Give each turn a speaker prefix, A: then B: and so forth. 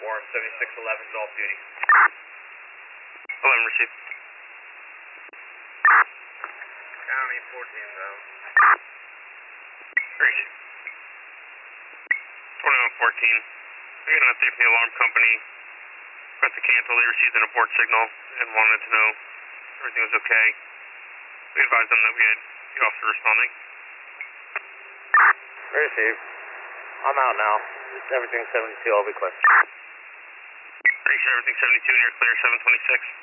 A: Warren 7611 is off duty.
B: 11 received.
A: County 14 though.
B: Received. 2114. We got an update from the alarm company. Pressed the cancel, they received an abort signal and wanted to know everything was okay. We advised them that we had the officer responding.
A: Received. I'm out now. Everything 72, I'll be clear.
B: Pretty sure everything 72 and you're clear 726.